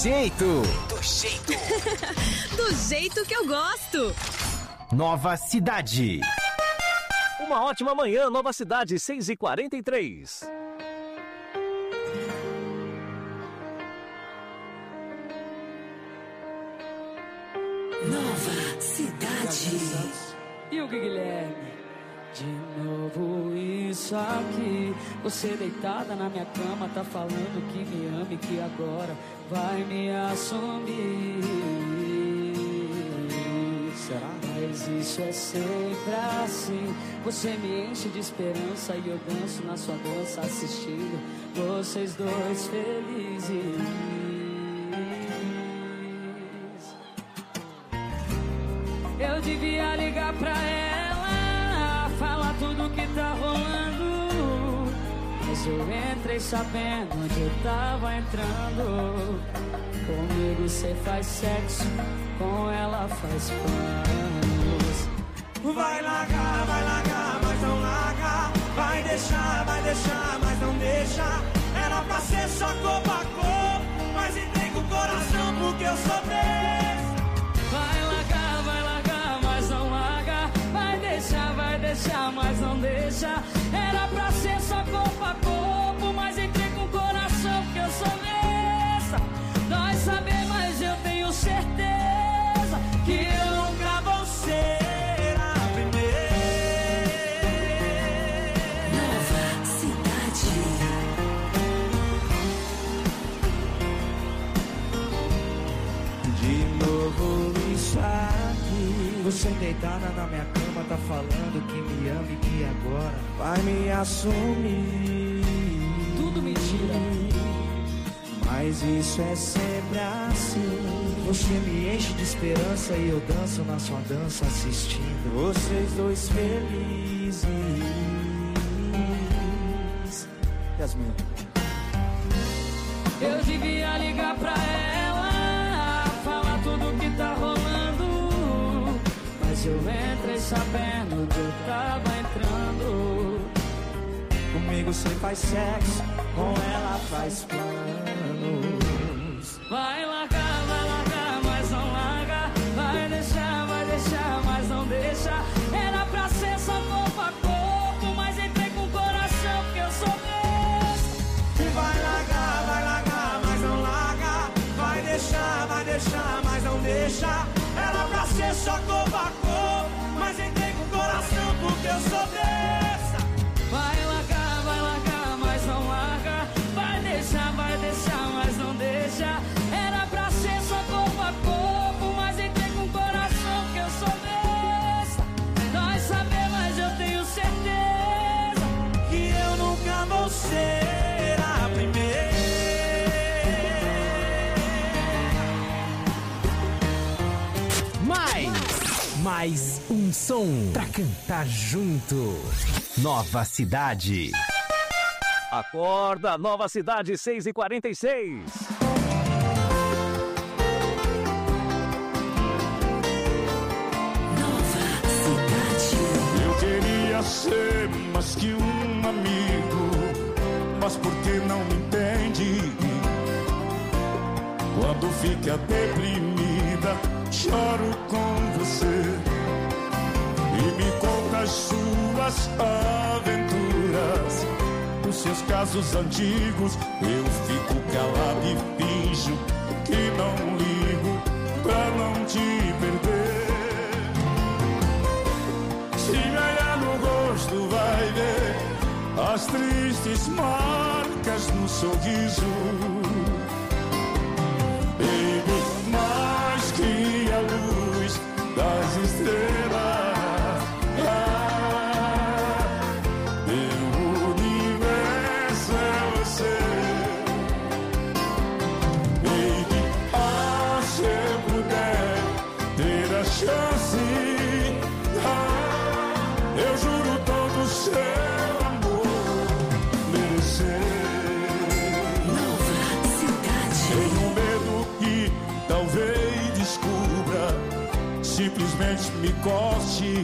jeito. Do jeito que eu gosto. Nova Cidade. Uma ótima manhã, Nova Cidade, 6h43. Nova Cidade. E o Guilherme? De novo isso aqui. Você deitada na minha cama, tá falando que me ama e que agora vai me assumir. Será? Mas isso é sempre assim. Você me enche de esperança e eu danço na sua dança, assistindo vocês dois felizes. Eu devia ligar pra ela, falar tudo que tá rolando, mas eu entrei sabendo onde eu tava entrando. Comigo cê faz sexo, com ela faz planos. Vai largar, mas não larga. Vai deixar, mas não deixa. Era pra ser só corpo a corpo, mas entrei com o coração porque eu sou desse. Vai largar, mas não larga. Vai deixar, mas não deixa. Era pra ser só corpo a corpo, mas entrei com o coração porque eu sou besta. Nós saber, mas eu tenho certeza que eu nunca vou ser a primeira. Nova Cidade. De novo isso aqui. Você deitada na minha cama, tá falando que me ama e que agora vai me assumir. Tudo mentira. Mas isso é sempre assim. Você me enche de esperança e eu danço na sua dança, assistindo vocês dois felizes. Yasmin. Eu devia ligar pra ela, falar tudo que tá rolando, mas eu entrei sabendo onde eu tava entrando. Comigo você faz sexo, com ela faz planos. Vai largar, mas não larga. Vai deixar, mas não deixa. Era pra ser só corpo a corpo, mas entrei com o coração porque eu sou besta. Vai largar, mas não larga. Vai deixar, mas não deixa. Era pra ser só corpo a corpo, mas entrei com o coração porque eu sou besta. Vai largar, mas não larga. Vai deixar, mas não deixa. Era pra ser só corpo a corpo, mas entrei com o coração que eu sou besta. Nós saber, mas eu tenho certeza que eu nunca vou ser a primeira. Mais um som pra cantar junto. Nova Cidade. Acorda, Nova Cidade, 6h46. Nova Cidade. Eu queria ser mais que um amigo, mas por que não me entende? Quando fica deprimida, choro com você e me conta as suas aventuras, os seus casos antigos. Eu fico calado e finjo que não ligo pra não te perder. Se me olhar no rosto vai ver as tristes marcas no sorriso. Baby, mais que a luz das estrelas, meu universo é você. Baby, se eu puder ter a chance, eu juro todo o seu amor merecer. Nova Cidade. Tenho medo que talvez descubra, simplesmente me goste,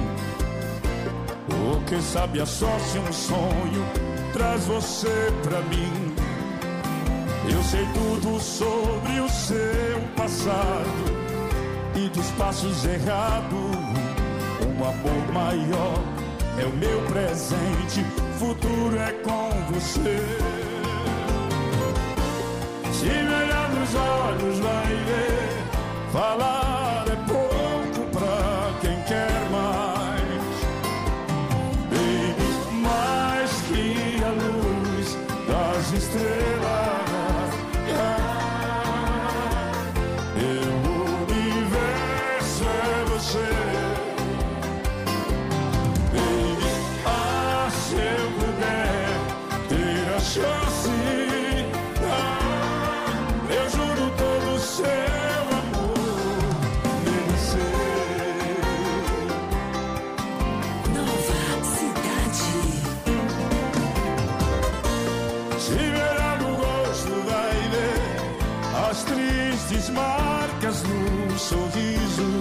ou quem sabe a sorte um sonho traz você pra mim. Eu Eu sei tudo sobre o seu passado e dos passos errados. Um amor maior é o meu presente, futuro é com você. Se me olhar nos olhos vai ver, falar é pouco pra quem quer mais. Baby, mais que a luz das estrelas. Eu juro todo o seu amor merecer. Nova Cidade. Se vier no rosto vai ver as tristes marcas no sorriso.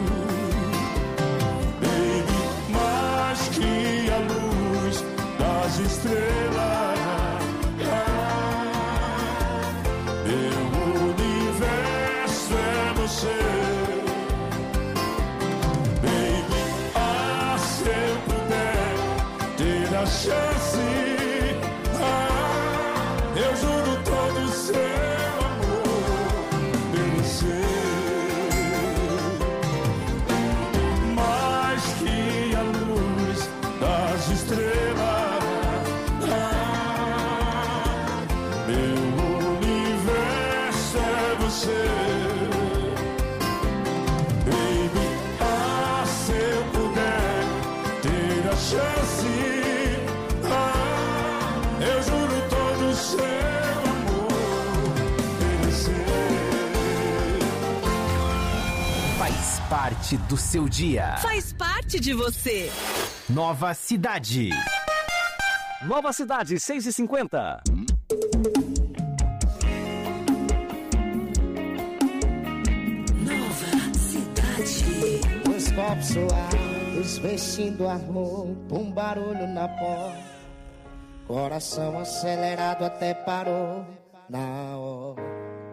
Baby, mais que a luz das estrelas. Chance, eu juro todo o seu amor merecer. Mais que a luz das estrelas, meu universo é você. Baby, se eu puder ter a chance, eu juro todo o seu amor merecer. Faz parte do seu dia. Faz parte de você. Nova Cidade. Nova Cidade, 6h50. Nova Cidade. Os copos suados, vestindo a roupa, um barulho na porta. Coração acelerado até parou na hora.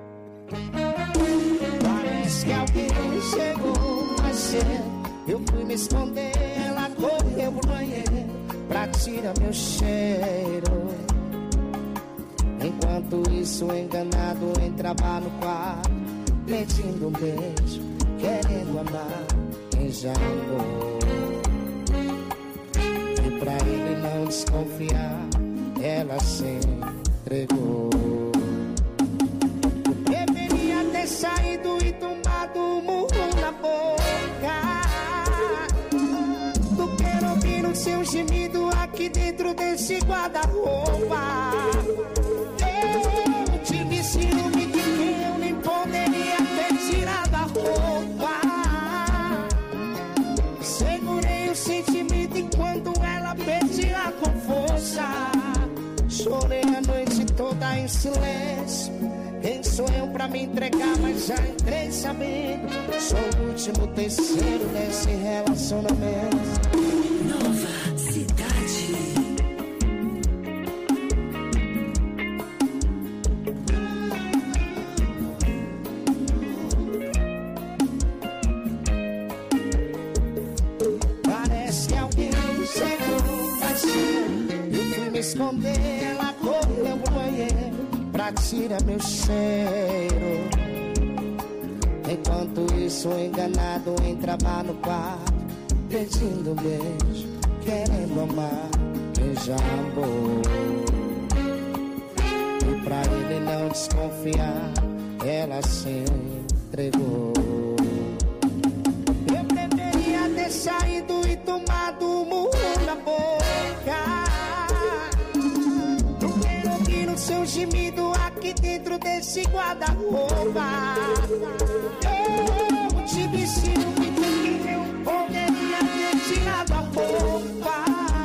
Parece que alguém chegou mais cedo. Eu fui me esconder, ela correu pro banheiro pra tirar meu cheiro. Enquanto isso, enganado, entrava no quarto, pedindo um beijo, querendo amar quem já amou. E pra ele não desconfiar, ela se entregou. Deveria ter saído e tomado um murro na boca, do que ouvir o seu gemido aqui dentro desse guarda-roupa. Eu tive ciúme de que eu nem poderia ter tirado a roupa. Segurei o sentimento enquanto ela pedia com força. Chorei a noite toda em silêncio. Quem sou eu pra me entregar, mas já entrei sabendo. Sou o último terceiro desse relacionamento. Nova Cidade. Parece que alguém chegou mais cedo. Eu fui me esconder, ela correu pro banheiro pra tirar meu cheiro. Enquanto isso, enganado, entrava no quarto, pedindo um beijo, querendo amar quem já amou. E pra ele não desconfiar, ela se entregou. Eu deveria ter saído e tomado um murro na boca, do que ouvir o seu gemido aqui dentro desse guarda-roupa. Eu tive ciúme que eu poderia ter tirado a roupa,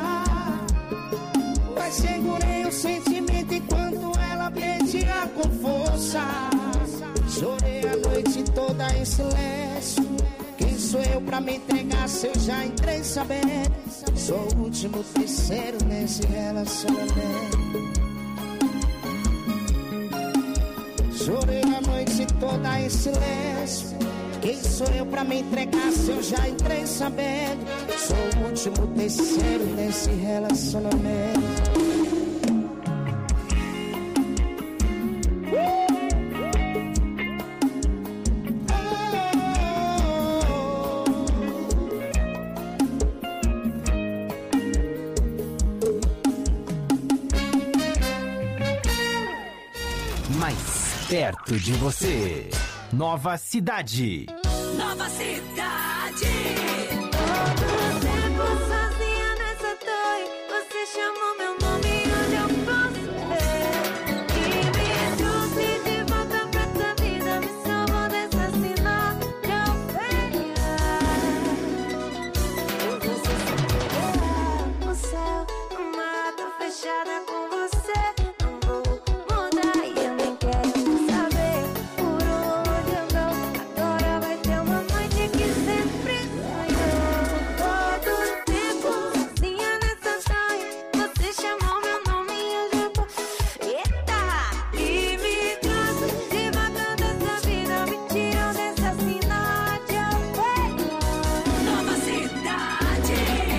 mas segurei o sentimento enquanto ela pedia com força. Chorei a noite toda em silêncio. Quem sou eu pra me entregar se eu já entrei sabendo? Sou o último terceiro nesse relacionamento. Chorei a noite toda em silêncio. Quem sou eu pra me entregar se eu já entrei sabendo? Sou o último terceiro nesse relacionamento. Mais perto de você. Nova Cidade. Nova Cidade. Todo tempo sozinha nessa torre, você chamou meu nome e hoje eu posso ver. E me trouxe de volta pra tua vida, me salvou dessa sinal de ovelha. E você sempre o céu, uma tô fechada com você. Não vou mudar e eu nem quero saber por onde eu vou. Agora vai ter uma noite que sempre sonhou. Todo tempo sozinha nessa torre, você chamou meu nome e hoje eu tô. Eita! E me trouxe de volta dessa vida, me tirou dessa sinal de ovelha. Nova Cidade.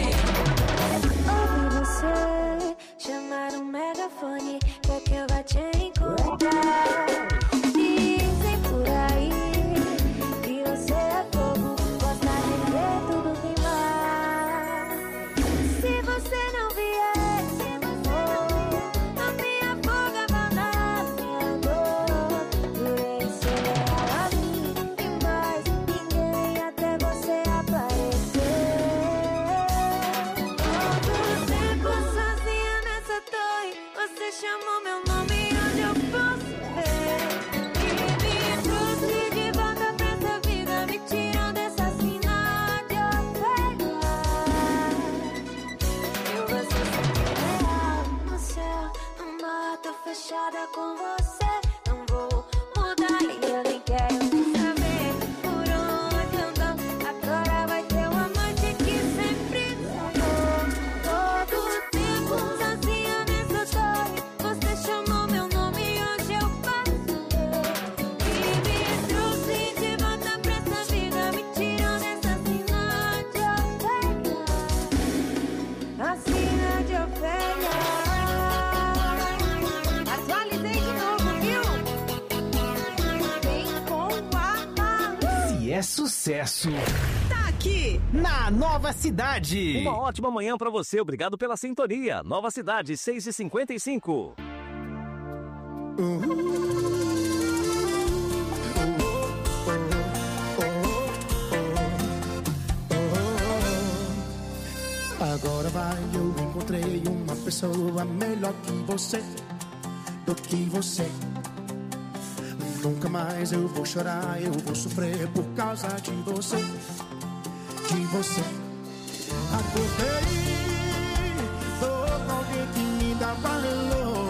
Ouvi você chamar um megafone, quer que eu vá te encontrar. Dizem por aí que você é fogo, gosta de ver tudo queimar. Se você não vier, não me afogava na minha dor. Jurei ser leal a mim e mais ninguém até você aparecer. Todo tempo sozinha nessa torre, você chamou meu nome e hoje eu posso ver. E me trouxe de volta pra essa vida, me tirou dessa sinal de ovelha. Eu vou ser sempre real no céu, numa tô fechada com você. Não vou mudar e eu nem quero nem saber por onde eu ando. Agora vai ter uma noite que sempre sonhou. Todo tempo sozinha nessa torre, você chamou meu nome e hoje eu passo. E me trouxe de volta pra essa vida, me tirou dessa sina de ovelha. A sina de ovelha. Atualizei de novo, viu? Vem com a Se é sucesso, Tá aqui. na Nova Cidade. Uma ótima manhã pra você, obrigado pela sintonia. Nova Cidade, 6h55. Agora vai, eu encontrei uma pessoa melhor que você, do que você. Nunca mais eu vou chorar, eu vou sofrer por causa de você, de você. Acordei, tô com alguém que me dá valor.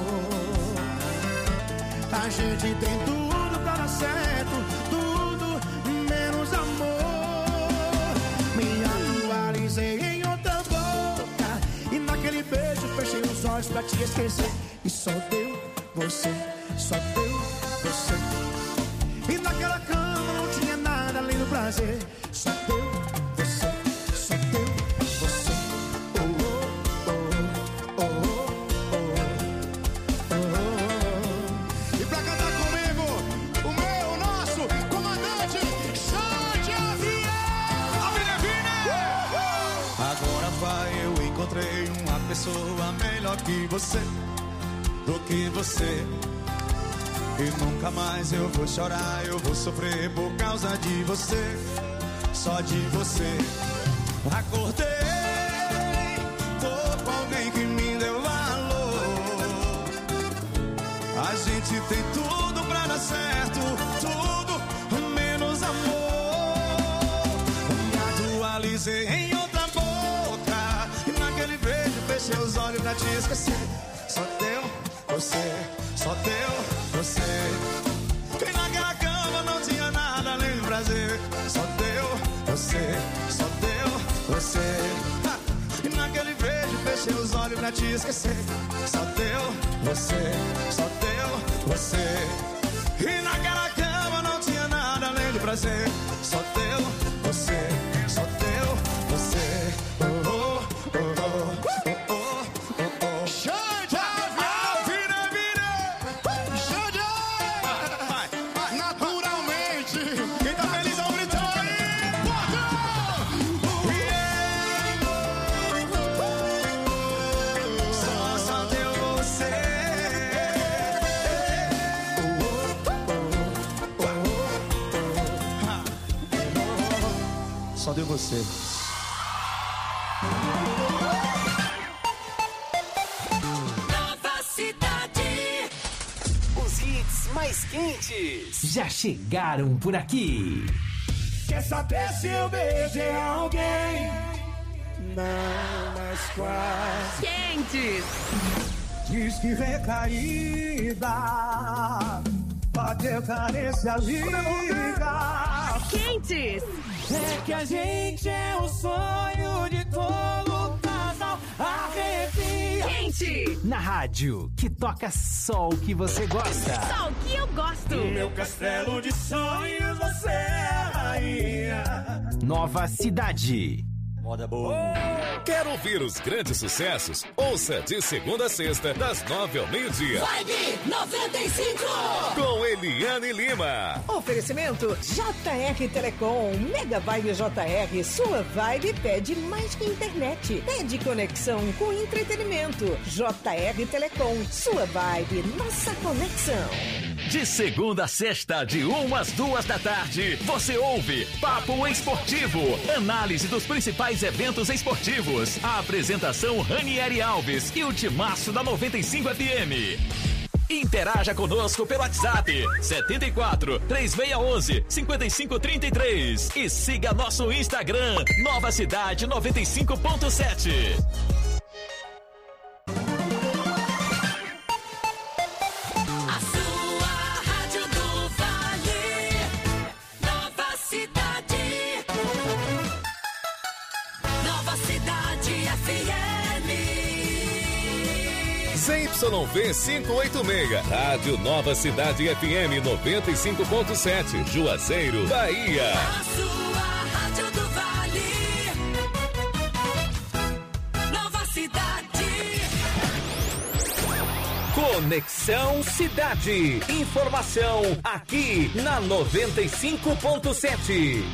A gente tem tudo pra dar certo, tudo menos amor. Me atualizei em outra boca e naquele beijo fechei os olhos pra te esquecer. E só deu você, só deu você. E naquela cama não tinha nada além do prazer. Só deu você, só deu você. Oh, oh, oh, oh, oh, oh, oh. E pra cantar comigo, o meu, o nosso comandante Xande Avião. Agora vai, eu encontrei uma pessoa melhor que você, do que você. E nunca mais eu vou chorar, eu vou sofrer por causa de você, só de você. Acordei, tô com alguém que me deu valor. A gente tem tudo pra dar certo, tudo menos amor. Me atualizei em outra boca e naquele beijo fechei os olhos pra te esquecer. Só deu você, só deu você. E naquela cama não tinha nada além do prazer. Só deu você, só deu você. E naquele beijo fechei os olhos pra te esquecer. Só deu você, só deu você. E naquela cama não tinha nada além de prazer. Só teu, você, só teu, você. Oh, oh, oh, oh, oh, oh, oh. Xande, vira, vira. Xande, naturalmente. Quem tá feliz é o gritão aí. Só teu você. Só deu você. Nova Cidade. Os hits mais quentes já chegaram por aqui. Quer saber se eu beijei alguém? Não, mas quase. Quentes. Diz que recaída, bateu carência, liga. Quentes. É que a gente é o sonho de todo casal. Arrepia. Quente. Na rádio, que toca só o que você gosta. Só o que eu gosto. No meu castelo de sonhos você é a rainha. Nova Cidade. Moda boa. Quer ouvir os grandes sucessos? Ouça de segunda a sexta, das 9 ao meio-dia. Vibe 95. Com Eliane Lima. Oferecimento JR Telecom. Mega Vibe JR. Sua vibe pede mais que internet. Pede conexão com entretenimento. JR Telecom. Sua vibe, nossa conexão. De segunda a sexta, de 1 às 2 da tarde, você ouve Papo Esportivo, análise dos principais eventos esportivos. A apresentação Ranieri Alves e o timaço da 95 FM. Interaja conosco pelo WhatsApp 74 3611 5533 e siga nosso Instagram Nova Cidade 95.7. ZYV 586, Rádio Nova Cidade FM 95.7, Juazeiro, Bahia. A sua Rádio do Vale. Nova Cidade. Conexão Cidade. Informação aqui na 95.7.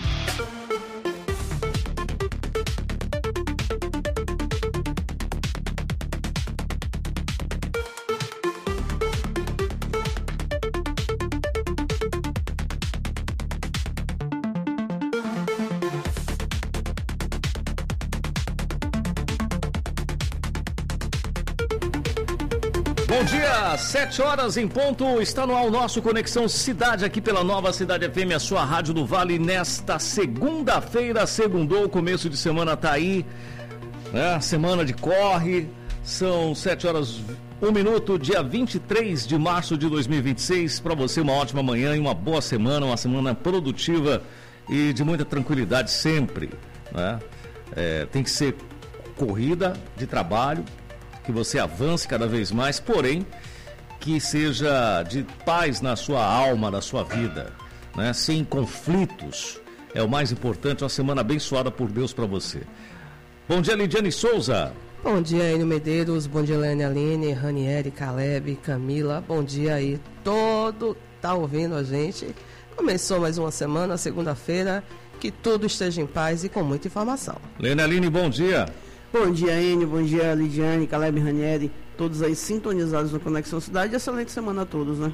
Bom dia, 7 horas em ponto, está no ar o nosso Conexão Cidade aqui pela Nova Cidade FM, a sua rádio do Vale, nesta segunda-feira, segundou, o começo de semana tá aí, né? Semana de corre, são 7 horas 1 minuto, dia 23 de março de 2026, para você uma ótima manhã e uma boa semana, uma semana produtiva e de muita tranquilidade sempre, né? Tem que ser corrida de trabalho, que você avance cada vez mais, porém, que seja de paz na sua alma, na sua vida, né? Sem conflitos, é o mais importante, uma semana abençoada por Deus para você. Bom dia, Lidiane Souza. Bom dia, Enio Medeiros, bom dia, Eliane Aline, Ranieri, Caleb, Camila, bom dia aí, todo tá ouvindo a gente. Começou mais uma semana, segunda-feira, que tudo esteja em paz e com muita informação. Eliane Aline, bom dia. Bom dia, Enio, bom dia, Lidiane, Caleb, Ranieri, todos aí sintonizados no Conexão Cidade. Excelente semana a todos, né?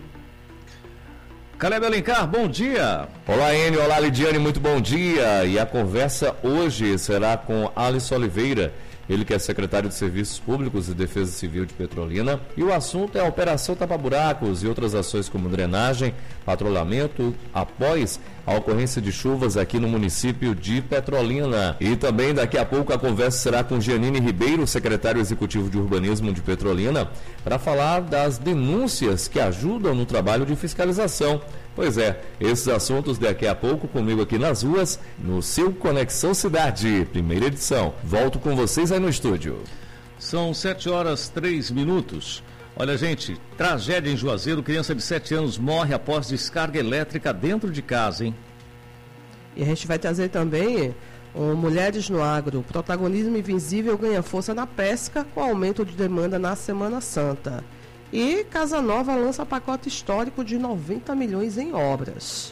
Caleb Alencar, bom dia. Olá, Enio, olá, Lidiane, muito bom dia. E a conversa hoje será com Alisson Oliveira, ele que é secretário de Serviços Públicos e Defesa Civil de Petrolina. E o assunto é a Operação Tapa-Buracos e outras ações como drenagem, patrulhamento, após a ocorrência de chuvas aqui no município de Petrolina. E também daqui a pouco a conversa será com Gianine Ribeiro, secretário executivo de Urbanismo de Petrolina, para falar das denúncias que ajudam no trabalho de fiscalização. Pois é, esses assuntos daqui a pouco comigo aqui nas ruas, no seu Conexão Cidade, primeira edição. Volto com vocês aí no estúdio. São 7 horas 3 minutos. Olha, gente, tragédia em Juazeiro, criança de 7 anos morre após descarga elétrica dentro de casa, hein? E a gente vai trazer também Mulheres no Agro. Protagonismo invisível ganha força na pesca com aumento de demanda na Semana Santa. E Casa Nova lança pacote histórico de 90 milhões em obras.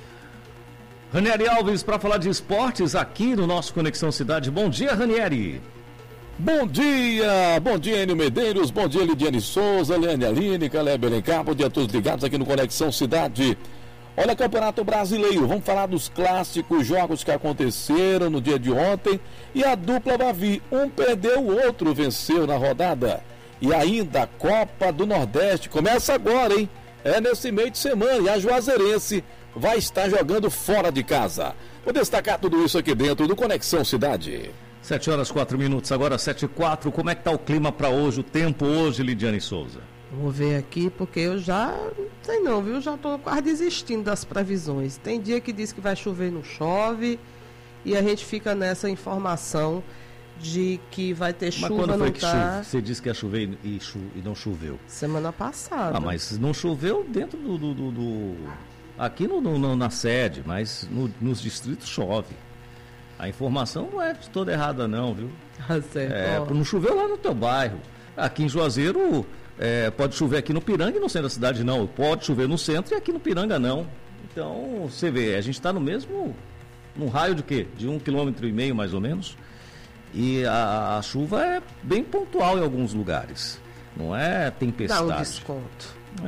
Ranieri Alves, para falar de esportes aqui no nosso Conexão Cidade. Bom dia, Ranieri. Bom dia, Enio Medeiros, bom dia, Lidiane Souza, Leane Aline, Caleb Alencar, bom dia a todos ligados aqui no Conexão Cidade. Olha, Campeonato Brasileiro, vamos falar dos clássicos jogos que aconteceram no dia de ontem e a dupla Bavi, um perdeu, o outro venceu na rodada. E ainda a Copa do Nordeste começa agora, hein? É nesse meio de semana e a Juazeirense vai estar jogando fora de casa. Vou destacar tudo isso aqui dentro do Conexão Cidade. 7 horas 4 minutos, agora 7h04. Como é que tá o clima para hoje, o tempo hoje, Lidiane Souza? Vou ver aqui, porque eu já não sei não, viu? Já tô quase desistindo das previsões. Tem dia que diz que vai chover, não chove, e a gente fica nessa informação de que vai ter chuva. Mas quando foi não que tá... Você disse que ia chover e não choveu? Semana passada. Ah, mas não choveu dentro aqui na sede, mas nos distritos chove. A informação não é toda errada não, viu? Não choveu lá no teu bairro. Aqui em Juazeiro pode chover aqui no Piranga e no centro da cidade não. Pode chover no centro e aqui no Piranga não. Então, você vê, a gente está num raio de quê? De 1,5 km mais ou menos. E a chuva é bem pontual em alguns lugares. Não é tempestade. Dá um desconto.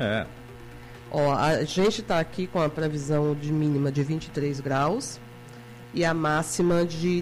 Ó, a gente está aqui com a previsão de mínima de 23 graus. E a máxima de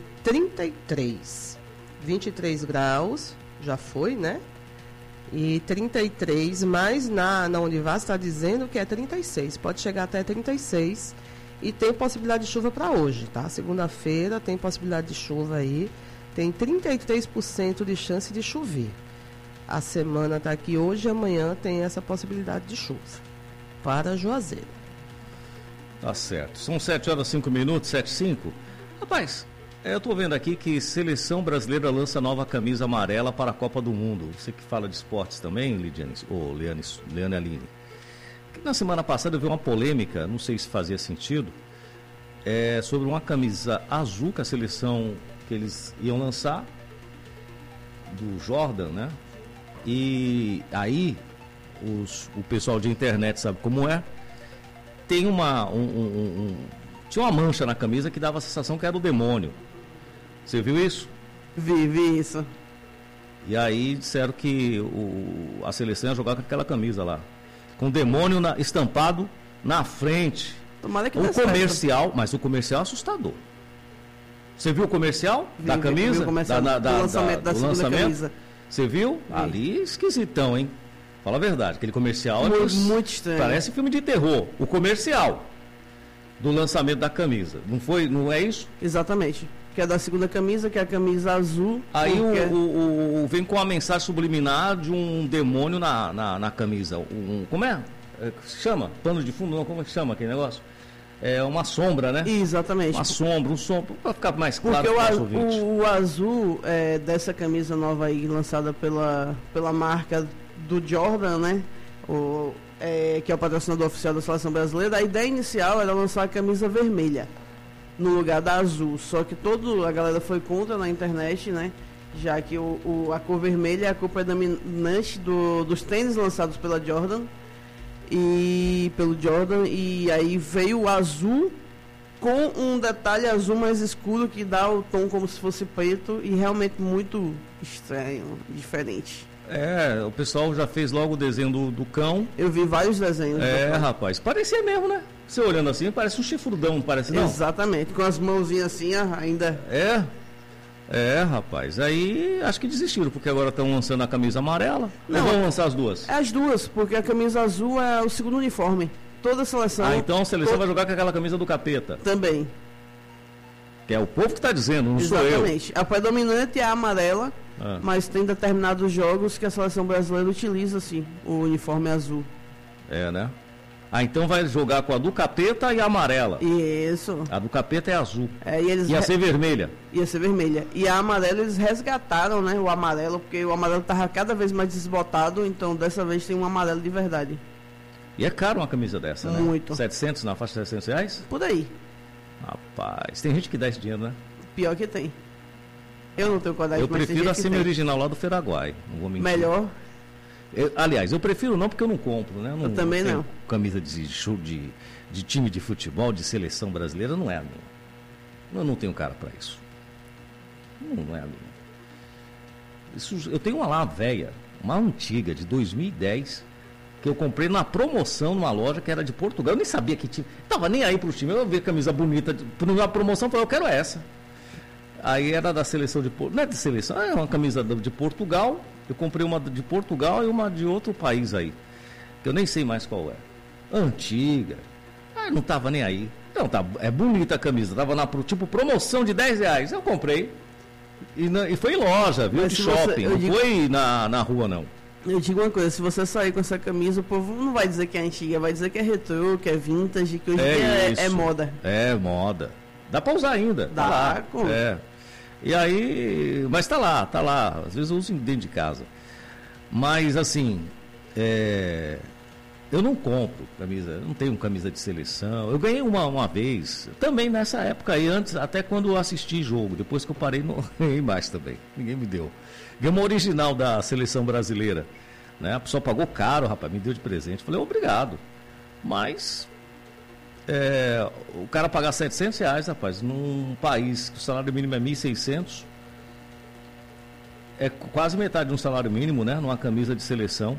33. 23 graus, já foi, né? E 33, mas na Univas está dizendo que é 36. Pode chegar até 36. E tem possibilidade de chuva para hoje, tá? Segunda-feira tem possibilidade de chuva aí. Tem 33% de chance de chover. A semana está aqui hoje e amanhã tem essa possibilidade de chuva para Juazeiro. Tá certo. São 7 horas 5 minutos, 7h05. Rapaz, eu tô vendo aqui que Seleção Brasileira lança nova camisa amarela para a Copa do Mundo. Você que fala de esportes também, Leane Aline. Na semana passada eu vi uma polêmica, não sei se fazia sentido, sobre uma camisa azul que a seleção que eles iam lançar, do Jordan, né? E aí, o pessoal de internet sabe como é. Tem tinha uma mancha na camisa que dava a sensação que era o demônio. Você viu isso? Vi isso. E aí disseram que a seleção ia jogar com aquela camisa lá, com o demônio estampado na frente. Tomara que o comercial, mas o comercial é assustador. Você viu o comercial da camisa? Vi o comercial do lançamento da segunda camisa. Você viu? Ali esquisitão, hein? Fala a verdade, aquele comercial muito estranho. Parece filme de terror. O comercial do lançamento da camisa. Não é isso? Exatamente. Que é da segunda camisa, que é a camisa azul. Aí vem com a mensagem subliminar de um demônio na camisa. Como é? Chama? Pano de fundo? Não, como é que chama aquele negócio? É uma sombra, né? Exatamente. Uma sombra, para ficar mais claro. Porque o azul dessa camisa nova aí, lançada pela marca do Jordan, né? Que é o patrocinador oficial da Seleção Brasileira. A ideia inicial era lançar a camisa vermelha no lugar da azul, só que a galera foi contra na internet, né? Já que a cor vermelha é a cor predominante dos tênis lançados pela Jordan e aí veio o azul com um detalhe azul mais escuro que dá o tom como se fosse preto e realmente muito estranho, diferente. O pessoal já fez logo o desenho do cão. Eu vi vários desenhos. Rapaz, parecia mesmo, né? Você olhando assim, parece um chifrudão, não parece não? Exatamente, com as mãozinhas assim ainda. Rapaz, aí acho que desistiram, porque agora estão lançando a camisa amarela. Não, vão lançar as duas? As duas, porque a camisa azul é o segundo uniforme. Toda a seleção... então a seleção vai jogar com aquela camisa do capeta. Também. Que é o povo que está dizendo, não sou eu. Exatamente. A predominante é a amarela, mas tem determinados jogos que a seleção brasileira utiliza, assim, o uniforme azul. Né? então vai jogar com a do Capeta e a amarela. Isso. A do Capeta é azul. Ia ser vermelha. Ia ser vermelha. E a amarela eles resgataram, né? O amarelo, porque o amarelo tava cada vez mais desbotado, então dessa vez tem um amarelo de verdade. E é caro uma camisa dessa, né? Muito. 700, na faixa de 700 reais? Por aí. Rapaz, tem gente que dá esse dinheiro, né? Pior que tem. Eu não tenho coragem. Eu prefiro a semi-original lá do Feraguai, não vou mentir. Melhor. Aliás, eu prefiro não porque eu não compro, né? Eu também não. Camisa de show de time de futebol, de seleção brasileira, não é a minha. Eu não tenho cara para isso. Não é a minha. Eu tenho uma lá velha, uma antiga, de 2010, que eu comprei na promoção numa loja que era de Portugal. Eu nem sabia que tinha. Tava nem aí pro time. Eu vi camisa bonita, na promoção, falei, eu quero essa. Aí era da seleção de Portugal. Não é de seleção, é uma camisa de Portugal. Eu comprei uma de Portugal e uma de outro país aí, que eu nem sei mais qual é. Antiga. Não tava nem aí. Não, é bonita a camisa. Tava na promoção de R$10. Eu comprei. E foi em loja, viu? De shopping. Não foi na rua, não. Eu digo uma coisa, se você sair com essa camisa, o povo não vai dizer que é antiga, vai dizer que é retrô, que é vintage, que hoje é moda. É moda. Dá pra usar ainda. Dá, lá. E aí, mas tá lá. Às vezes eu uso dentro de casa. Mas assim, eu não compro camisa, eu não tenho camisa de seleção. Eu ganhei uma vez, também nessa época aí, antes, até quando eu assisti jogo. Depois que eu parei, não ganhei mais também. Ninguém me deu. Ganhei uma original da seleção brasileira. Né? A pessoa pagou caro, rapaz, me deu de presente. Falei, obrigado. Mas o cara pagar R$700, rapaz, num país que o salário mínimo é 1.600, é quase metade de um salário mínimo, né? Numa camisa de seleção.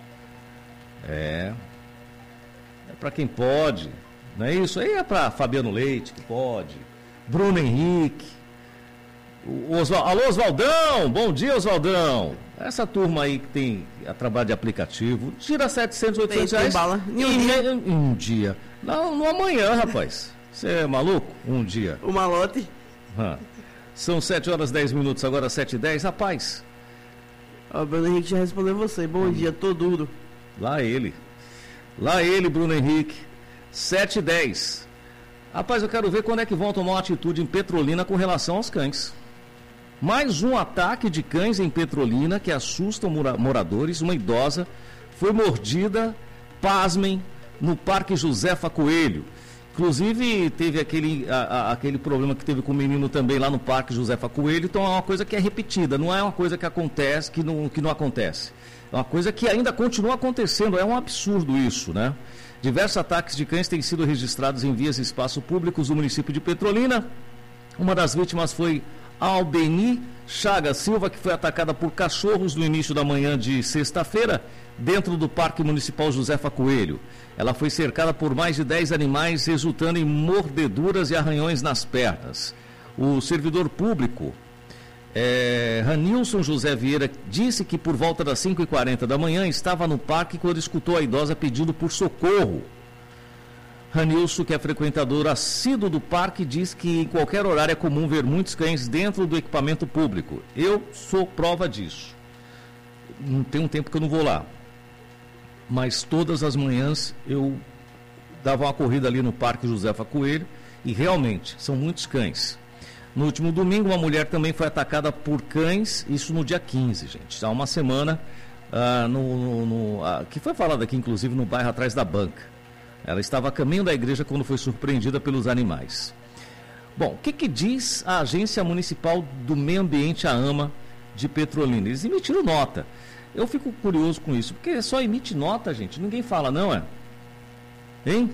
É para quem pode, não é isso? Aí é para Fabiano Leite, que pode, Bruno Henrique, alô Oswaldão, bom dia Oswaldão. Essa turma aí que tem a trabalho de aplicativo, tira R$700, R$800 bala. Um dia. Não, no amanhã, rapaz. Você é maluco? Um dia. O malote. São 7h10, agora 7h10, rapaz. O Bruno Henrique já respondeu você. Bom dia, tô duro. Lá ele, Bruno Henrique. 7h10. Rapaz, eu quero ver quando é que vão tomar uma atitude em Petrolina com relação aos cães. Mais um ataque de cães em Petrolina que assustam moradores. Uma idosa foi mordida, pasmem, no Parque Josefa Coelho. Inclusive, teve aquele problema que teve com o menino também lá no Parque Josefa Coelho. Então, é uma coisa que é repetida, não é uma coisa que acontece, que não acontece. É uma coisa que ainda continua acontecendo, é um absurdo isso, né? Diversos ataques de cães têm sido registrados em vias e espaços públicos do município de Petrolina. Uma das vítimas foi Albeni Chaga Silva, que foi atacada por cachorros no início da manhã de sexta-feira, dentro do Parque Municipal Josefa Coelho. Ela foi cercada por mais de 10 animais, resultando em mordeduras e arranhões nas pernas. O servidor público, Ranilson José Vieira, disse que por volta das 5h40 da manhã estava no parque quando escutou a idosa pedindo por socorro. Ranilson, que é frequentador assíduo do parque, diz que em qualquer horário é comum ver muitos cães dentro do equipamento público. Eu sou prova disso. Não tem um tempo que eu não vou lá. Mas todas as manhãs eu dava uma corrida ali no Parque Josefa Coelho e realmente são muitos cães. No último domingo, uma mulher também foi atacada por cães, isso no dia 15, gente. Há uma semana, que foi falado aqui, inclusive, no bairro atrás da banca. Ela estava a caminho da igreja quando foi surpreendida pelos animais. Bom, o que diz a Agência Municipal do Meio Ambiente, a AMA, de Petrolina? Eles emitiram nota. Eu fico curioso com isso, porque só emite nota, gente. Ninguém fala, não é? Hein?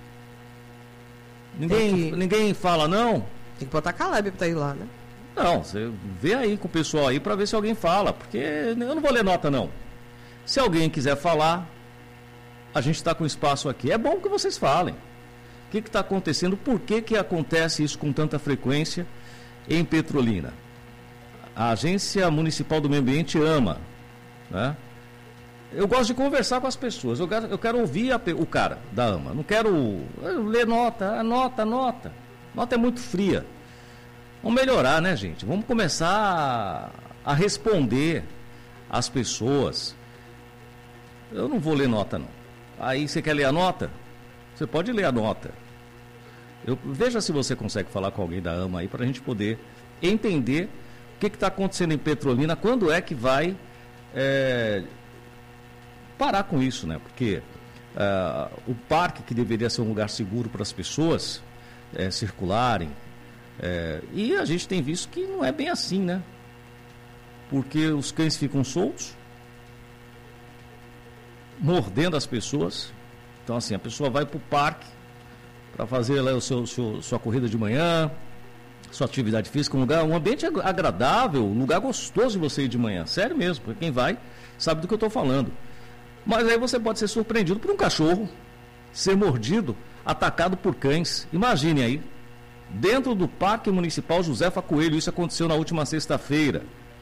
Ninguém fala, não? Tem que botar Caleb pra ir lá, né? Não, você vê aí com o pessoal aí para ver se alguém fala, porque eu não vou ler nota, não. Se alguém quiser falar, a gente está com espaço aqui. É bom que vocês falem. O que está acontecendo? Por que acontece isso com tanta frequência em Petrolina? A Agência Municipal do Meio Ambiente AMA, né? Eu gosto de conversar com as pessoas. Eu quero ouvir o cara da AMA. Não quero ler nota. Nota é muito fria. Vamos melhorar, né, gente? Vamos começar a responder às pessoas. Eu não vou ler nota, não. Aí você quer ler a nota? Você pode ler a nota. Veja se você consegue falar com alguém da AMA aí para a gente poder entender o que está acontecendo em Petrolina, quando é que vai parar com isso, né? Porque o parque, que deveria ser um lugar seguro para as pessoas circularem, e a gente tem visto que não é bem assim, né? Porque os cães ficam soltos, mordendo as pessoas. Então, assim, a pessoa vai para o parque para fazer lá sua corrida de manhã, sua atividade física, um ambiente agradável, um lugar gostoso de você ir de manhã. Sério mesmo, porque quem vai sabe do que eu estou falando. Mas aí você pode ser surpreendido por um cachorro, ser mordido, atacado por cães. Imagine aí, dentro do Parque Municipal Josefa Coelho, isso aconteceu na última sexta-feira.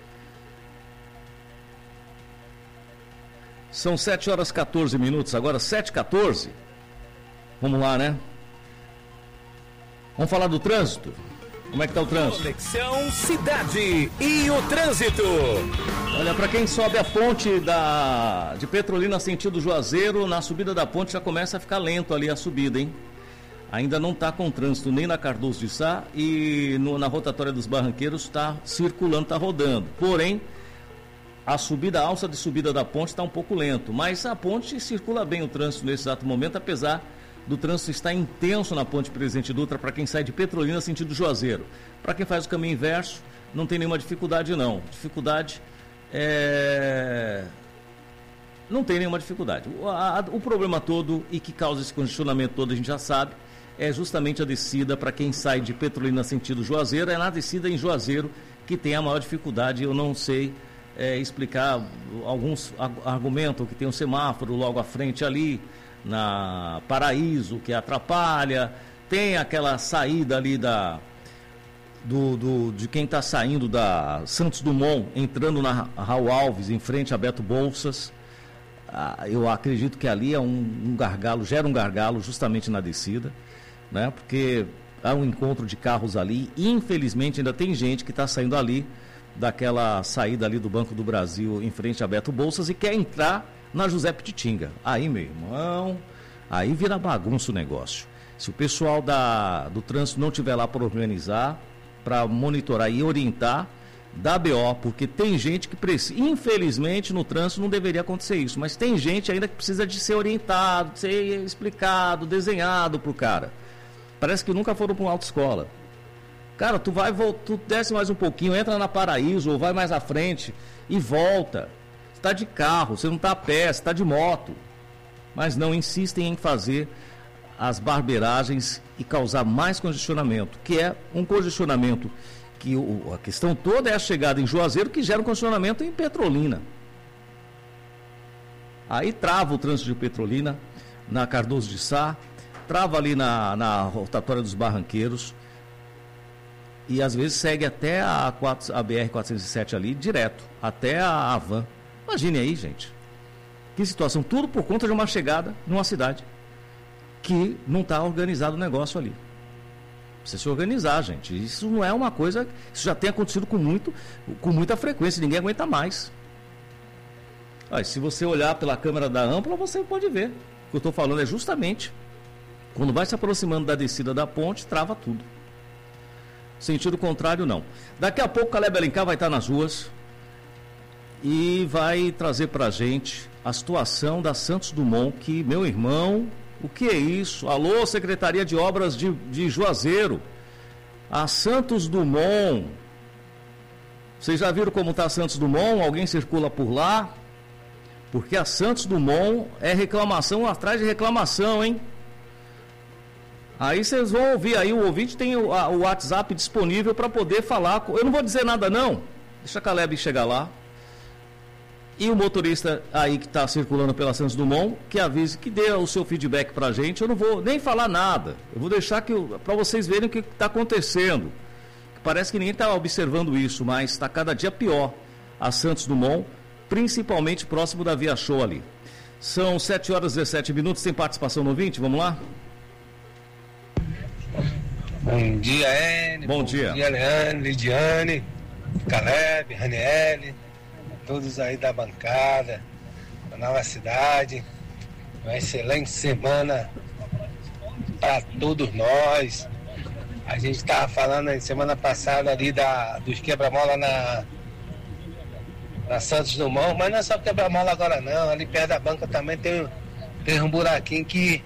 São 7h14, agora 7h14. Vamos lá, né? Vamos falar do trânsito? Como é que tá o trânsito? Conexão Cidade e o trânsito. Olha, para quem sobe a ponte de Petrolina sentido Juazeiro, na subida da ponte já começa a ficar lento ali a subida, hein? Ainda não está com trânsito nem na Cardoso de Sá e na rotatória dos Barranqueiros está circulando, está rodando. Porém, a alça de subida da ponte está um pouco lento, mas a ponte circula bem o trânsito nesse exato momento, apesar do trânsito estar intenso na ponte Presidente Dutra para quem sai de Petrolina sentido Juazeiro. Para quem faz o caminho inverso, não tem nenhuma dificuldade não. Não tem nenhuma dificuldade. O problema todo e que causa esse congestionamento todo, a gente já sabe, é justamente a descida para quem sai de Petrolina sentido Juazeiro. É na descida em Juazeiro que tem a maior dificuldade. Eu não sei explicar, alguns argumentam que tem um semáforo logo à frente ali, na Paraíso, que atrapalha, tem aquela saída ali de quem está saindo da Santos Dumont, entrando na Raul Alves, em frente a Beto Bolsas. Eu acredito que ali é um gargalo, gera um gargalo justamente na descida, né? Porque há um encontro de carros ali, e infelizmente ainda tem gente que está saindo ali, daquela saída ali do Banco do Brasil, em frente a Beto Bolsas, e quer entrar na José Pititinga. Aí, meu irmão, aí vira bagunça o negócio. Se o pessoal do trânsito não estiver lá para organizar, para monitorar e orientar, dá BO, porque tem gente que precisa. Infelizmente, no trânsito não deveria acontecer isso, mas tem gente ainda que precisa de ser orientado, de ser explicado, desenhado pro cara. Parece que nunca foram para uma autoescola. Cara, tu desce mais um pouquinho, entra na Paraíso ou vai mais à frente e volta. Você está de carro, você não está a pé, você está de moto. Mas não insistem em fazer as barbeiragens e causar mais congestionamento, que é um congestionamento que a questão toda é a chegada em Juazeiro, que gera um congestionamento em Petrolina. Aí trava o trânsito de Petrolina na Cardoso de Sá, trava ali na rotatória dos Barranqueiros, e às vezes segue até a BR-407 ali, direto, até a Avan. Imagine aí, gente. Que situação, tudo por conta de uma chegada numa cidade que não está organizado o negócio ali. Precisa se organizar, gente. Isso não é uma coisa, isso já tem acontecido com muita frequência, ninguém aguenta mais. Se você olhar pela câmera da Ampla, você pode ver. O que eu estou falando é justamente quando vai se aproximando da descida da ponte, trava tudo. Sentido contrário, não. Daqui a pouco o Caleb Alencar vai estar nas ruas e vai trazer pra gente a situação da Santos Dumont, que, meu irmão, o que é isso? Alô, Secretaria de Obras de Juazeiro. A Santos Dumont. Vocês já viram como está a Santos Dumont? Alguém circula por lá? Porque a Santos Dumont é reclamação atrás de reclamação, hein? Aí vocês vão ouvir aí, o ouvinte tem o WhatsApp disponível para poder falar. Eu não vou dizer nada não, deixa a Caleb chegar lá. E o motorista aí que está circulando pela Santos Dumont, que avise, que dê o seu feedback para a gente. Eu não vou nem falar nada, eu vou deixar para vocês verem o que está acontecendo. Parece que ninguém está observando isso, mas está cada dia pior a Santos Dumont, principalmente próximo da Via Show ali. São 7h17, tem participação no ouvinte, vamos lá? Bom dia, Enio. Bom dia. Bom dia, Leandro, Lidiane, Caleb, Raniele, todos aí da bancada, da Nova Cidade. Uma excelente semana para todos nós. A gente estava falando na semana passada ali dos quebra-mola na Santos Dumont, mas não é só quebra-mola agora não. Ali perto da banca também tem um buraquinho que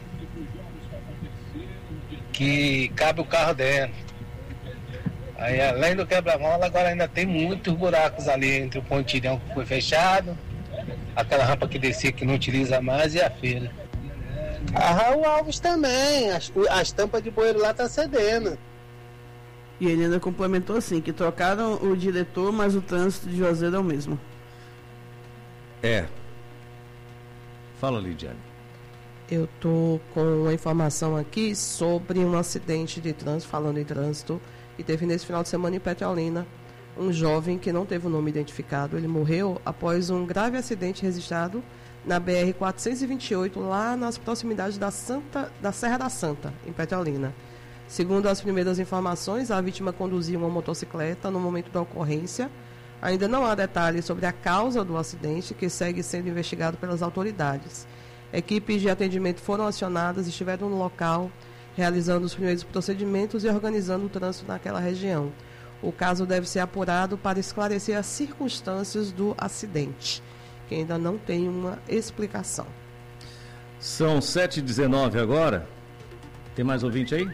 cabe o carro dentro. Aí além do quebra-mola, agora ainda tem muitos buracos ali entre o pontilhão que foi fechado, aquela rampa que descia que não utiliza mais e a feira. A Raul Alves também, as tampas de bueiro lá tá cedendo. E ele ainda complementou assim, que trocaram o diretor, mas o trânsito de Juazeiro é o mesmo. Fala, Lidiane. Eu tô com uma informação aqui sobre um acidente de trânsito, falando em trânsito, que teve nesse final de semana em Petrolina. Um jovem que não teve o nome identificado, ele morreu após um grave acidente registrado na BR-428, lá nas proximidades da Serra da Santa, em Petrolina. Segundo as primeiras informações, a vítima conduzia uma motocicleta no momento da ocorrência. Ainda não há detalhes sobre a causa do acidente, que segue sendo investigado pelas autoridades. Equipes de atendimento foram acionadas e estiveram no local, realizando os primeiros procedimentos e organizando o trânsito naquela região. O caso deve ser apurado para esclarecer as circunstâncias do acidente, que ainda não tem uma explicação. São 7h19 agora. Tem mais ouvinte aí?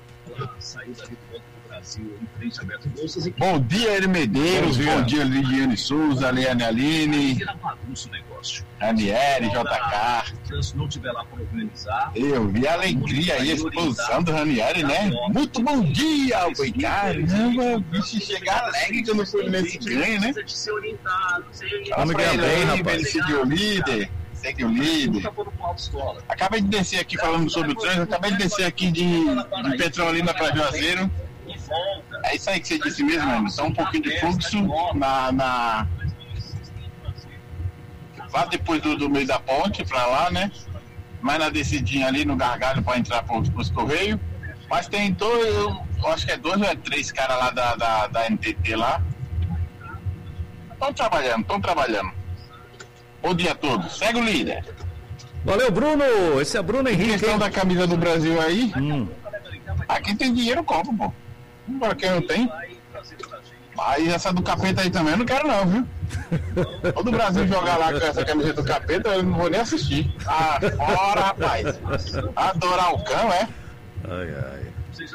Bom dia, Hélio Medeiros. Bom dia, Lidiane Souza, Liane Aline, Ranieri, JK. Eu vi a alegria aí, a exposição do Ranieri, né? Muito bom dia, caramba, o bicho chegar alegre quando o Fluminense ganha, né? Vamos ganhar bem, rapaz. Ele seguiu o líder. Segue o líder. Acabei de descer aqui falando sobre o trânsito, acabei de descer aqui de Petrolina para Juazeiro. É isso aí que você disse mesmo, mano. Só um pouquinho de fluxo lá depois do meio da ponte para lá, né? Mais na descidinha ali no gargalho para entrar para os Correios. Mas tem eu acho que é 2 ou 3 caras lá da NTT lá. Estão trabalhando. Bom dia a todos. Segue o líder. Valeu, Bruno. Esse é Bruno Henrique. A questão da camisa do Brasil aí. Aqui tem dinheiro, compra, pô. Para quem não tem. Mas essa do capeta aí também eu não quero não, viu? Todo o Brasil jogar lá com essa camiseta do capeta, eu não vou nem assistir. Ah, fora, rapaz. Adorar o cão, é? Ai.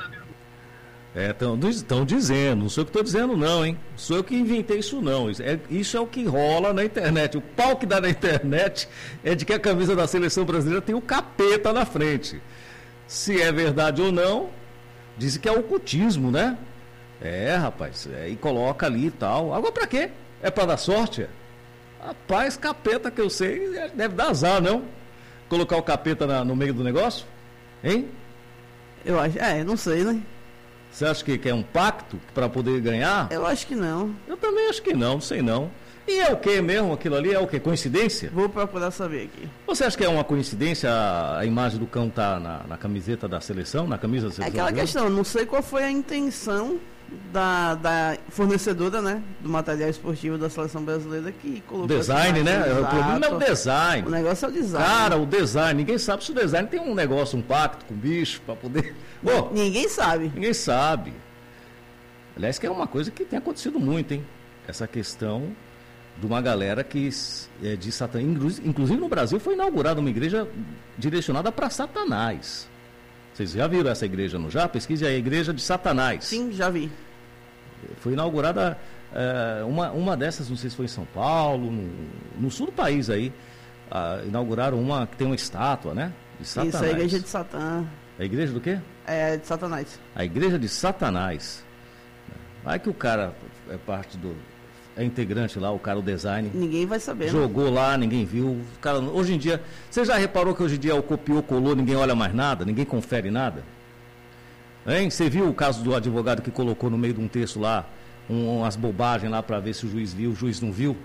Estão dizendo, não sou eu que estou dizendo não, hein? Sou eu que inventei isso não. Isso é o que rola na internet. O pau que dá na internet é de que a camisa da seleção brasileira tem o capeta na frente. Se é verdade ou não, dizem que é ocultismo, né? Rapaz, e coloca ali e tal. Agora pra quê? É pra dar sorte? Rapaz, capeta que eu sei, deve dar azar, não? Colocar o capeta no meio do negócio? Hein? Eu acho, não sei, né? Você acha que é um pacto para poder ganhar? Eu acho que não. Eu também acho que não sei não. E é o que mesmo aquilo ali? É o que? Coincidência? Vou procurar saber aqui. Você acha que é uma coincidência a imagem do cão tá na camiseta da seleção, na camisa da seleção? É aquela questão, não sei qual foi a intenção da fornecedora, né, do material esportivo da seleção brasileira que colocou design, né? O problema é o design. O negócio é o design. Cara, o design, ninguém sabe se o design tem um negócio, um pacto com o bicho para poder. Ninguém sabe. Ninguém sabe. Aliás, que é uma coisa que tem acontecido muito, hein? Essa questão de uma galera que é de Satanás. Inclusive no Brasil foi inaugurada uma igreja direcionada para Satanás. Vocês já viram essa igreja, não já? Pesquise a igreja de Satanás. Sim, já vi. Foi inaugurada uma dessas, não sei se foi em São Paulo, no sul do país aí. Inauguraram uma que tem uma estátua, né? De Satanás. Isso, a igreja de Satã. A igreja do quê? De Satanás. A igreja de Satanás. Aí que o cara é parte é integrante lá, o design. Ninguém vai saber. Jogou lá, ninguém viu. O cara, hoje em dia, você já reparou que hoje em dia o copiou, colou, ninguém olha mais nada, ninguém confere nada? Hein? Você viu o caso do advogado que colocou no meio de um texto lá, umas bobagens lá para ver se o juiz viu, o juiz não viu?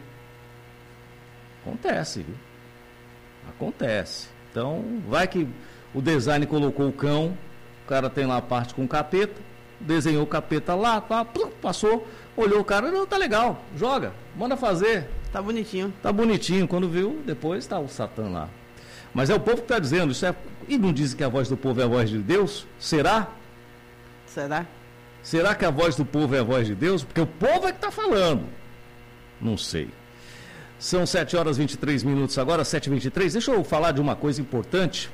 Acontece, viu? Acontece. Então, vai que o design colocou o cão, o cara tem lá a parte com o capeta, desenhou o capeta lá, passou, olhou o cara, não, tá legal, joga, manda fazer. Tá bonitinho. Tá bonitinho, quando viu, depois tá o Satã lá. Mas é o povo que está dizendo, isso é... E não dizem que a voz do povo é a voz de Deus? Será? Será? Será que a voz do povo é a voz de Deus? Porque o povo é que está falando. Não sei. São 7 horas e 23 minutos agora, 7h23. Deixa eu falar de uma coisa importante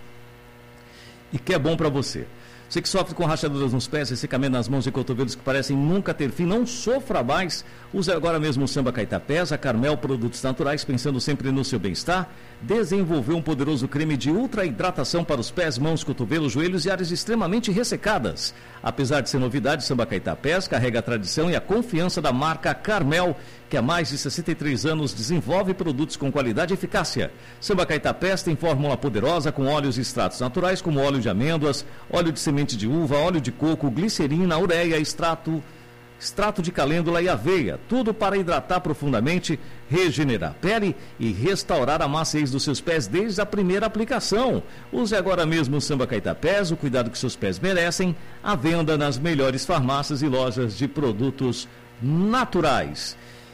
e que é bom para você. Você que sofre com rachaduras nos pés, ressecamento nas mãos e cotovelos que parecem nunca ter fim, não sofra mais. Use agora mesmo o Samba Caetapés, a Carmel Produtos Naturais, pensando sempre no seu bem-estar. Desenvolveu um poderoso creme de ultra hidratação para os pés, mãos, cotovelos, joelhos e áreas extremamente ressecadas. Apesar de ser novidade, Samba Caetapés carrega a tradição e a confiança da marca Carmel, que há mais de 63 anos desenvolve produtos com qualidade e eficácia. Samba Caetapés tem fórmula poderosa com óleos e extratos naturais, como óleo de amêndoas, óleo de semente de uva, óleo de coco, glicerina, ureia, extrato de calêndula e aveia. Tudo para hidratar profundamente, regenerar a pele e restaurar a maciez dos seus pés desde a primeira aplicação. Use agora mesmo o Samba Caetapés, o cuidado que seus pés merecem, à venda nas melhores farmácias e lojas de produtos naturais.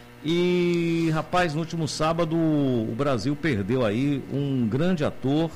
E, rapaz, no último sábado o Brasil perdeu aí um grande ator,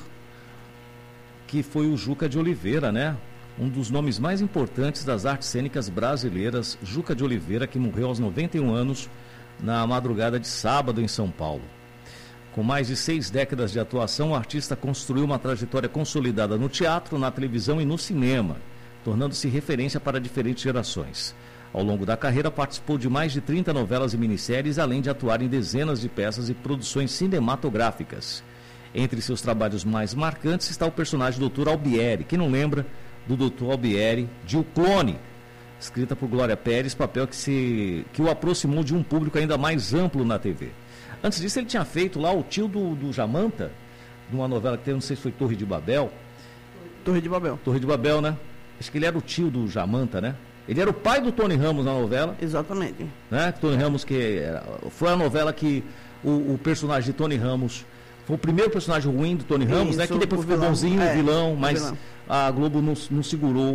que foi o Juca de Oliveira, né? Um dos nomes mais importantes das artes cênicas brasileiras, Juca de Oliveira, que morreu aos 91 anos na madrugada de sábado em São Paulo. Com mais de 6 décadas de atuação, o artista construiu uma trajetória consolidada no teatro, na televisão e no cinema, tornando-se referência para diferentes gerações. Ao longo da carreira, participou de mais de 30 novelas e minisséries, além de atuar em dezenas de peças e produções cinematográficas. Entre seus trabalhos mais marcantes está o personagem Dr. Albieri. Quem não lembra do Dr. Albieri, de O Clone, escrita por Glória Pérez, papel que o aproximou de um público ainda mais amplo na TV. Antes disso, ele tinha feito lá o tio do Jamanta, numa novela que teve, não sei se foi Torre de Babel. Torre de Babel. Torre de Babel, né? Acho que ele era o tio do Jamanta, né? Ele era o pai do Tony Ramos na novela. Exatamente. Né? Tony Ramos, foi a novela que o personagem de Tony Ramos foi o primeiro personagem ruim do Tony Ramos, né? Que depois ficou bonzinho, vilão, mas a Globo não segurou.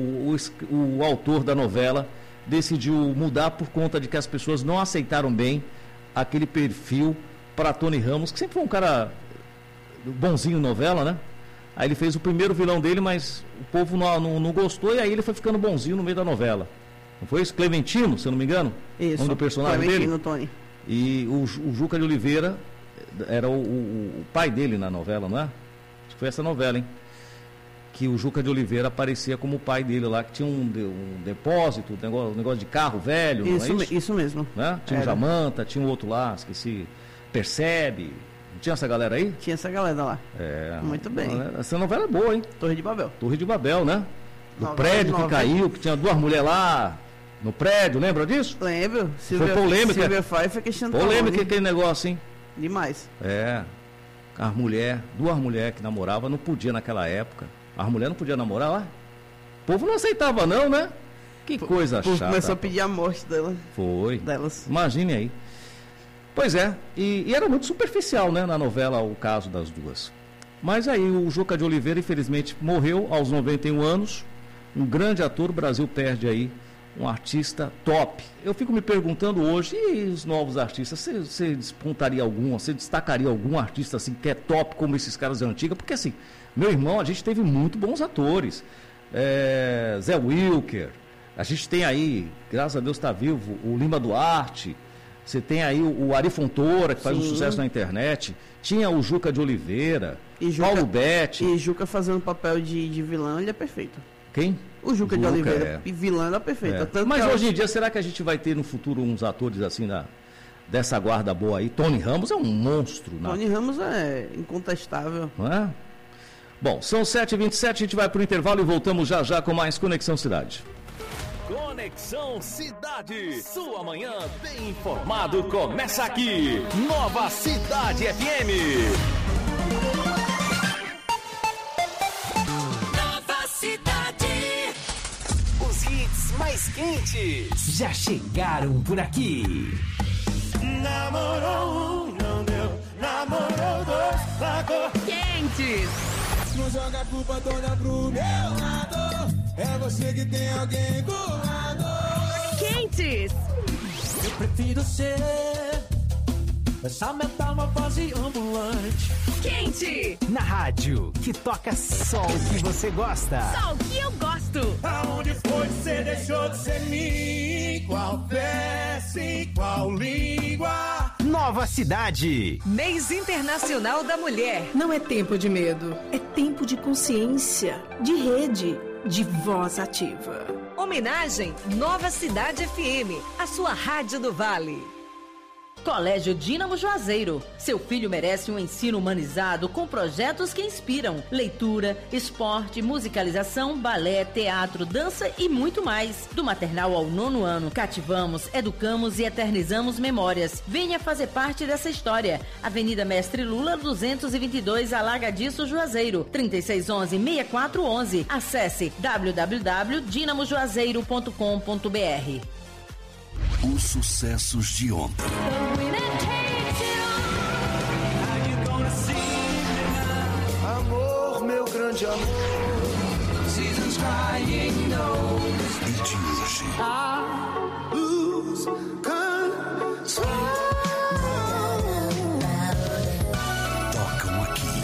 O autor da novela decidiu mudar por conta de que as pessoas não aceitaram bem aquele perfil para Tony Ramos, que sempre foi um cara bonzinho em novela, né? Aí ele fez o primeiro vilão dele, mas o povo não gostou, e aí ele foi ficando bonzinho no meio da novela. Não foi isso? Clementino, se eu não me engano? Isso, o nome do personagem Clementino, dele? Tony. E o Juca de Oliveira era o pai dele na novela, não é? Acho que foi essa novela, hein? Que o Juca de Oliveira aparecia como o pai dele lá, que tinha um depósito, um negócio de carro velho, isso, não é isso? Isso mesmo. Né? Tinha o Jamanta, tinha o outro lá, esqueci, Percebe. Não tinha essa galera aí? Tinha essa galera lá. É. Muito bem. Essa novela é boa, hein? Torre de Babel. Torre de Babel, né? Do Novela prédio que caiu, que tinha 2 mulheres lá no prédio, lembra disso? Lembro. Foi polêmica. Silvia Pfeiffer que chantou. Polêmica aquele negócio, hein? Demais. É. As mulheres, 2 mulheres que namoravam, não podia naquela época. As mulheres não podiam namorar lá. O povo não aceitava não, né? Que coisa chata. Começou a pedir a morte dela. Foi. Delas. Imagine aí. Pois é, e era muito superficial, né, na novela, o caso das duas. Mas aí o Juca de Oliveira, infelizmente, morreu aos 91 anos. Um grande ator, o Brasil perde aí um artista top. Eu fico me perguntando hoje, e os novos artistas, você despontaria algum, você destacaria algum artista assim que é top como esses caras da antiga? Porque assim, meu irmão, a gente teve muito bons atores. Zé Wilker, a gente tem aí, graças a Deus está vivo, o Lima Duarte. Você tem aí o Ari Fontoura, que faz um sucesso na internet. Tinha o Juca de Oliveira, Paulo Betti. E Juca fazendo papel de vilão, ele é perfeito. Quem? O Juca de Oliveira. E vilão é perfeito. Mas hoje em dia, será que a gente vai ter no futuro uns atores assim dessa guarda boa aí? Tony Ramos é um monstro. Tony Ramos é incontestável. Não é? Bom, são 7h27, a gente vai para o intervalo e voltamos já com mais Conexão Cidade. Conexão Cidade. Sua manhã bem informado começa aqui. Nova Cidade FM. Nova Cidade. Os hits mais quentes já chegaram por aqui. Namorou 1, não deu. Namorou 2, largou. Quentes. Não joga a culpa toda pro meu lado. É você que tem alguém do lado. Quentes. Eu prefiro ser essa metamorfose ambulante. Quente! Na rádio, que toca só o que você gosta. Só o que eu gosto. Aonde foi que você deixou de ser mim? Qual peça e qual língua? Nova Cidade. Mês Internacional da Mulher. Não é tempo de medo, é tempo de consciência, de rede, de voz ativa. Homenagem Nova Cidade FM, a sua rádio do Vale. Colégio Dínamo Juazeiro. Seu filho merece um ensino humanizado com projetos que inspiram. Leitura, esporte, musicalização, balé, teatro, dança e muito mais. Do maternal ao 9º ano, cativamos, educamos e eternizamos memórias. Venha fazer parte dessa história. Avenida Mestre Lula, 222, Alagadiço, Juazeiro. 3611-6411. Acesse www.dinamojuazeiro.com.br. Os sucessos de ontem. Amor, meu grande amor. Seasons crying knows. E de hoje. Lose control. Tocam aqui.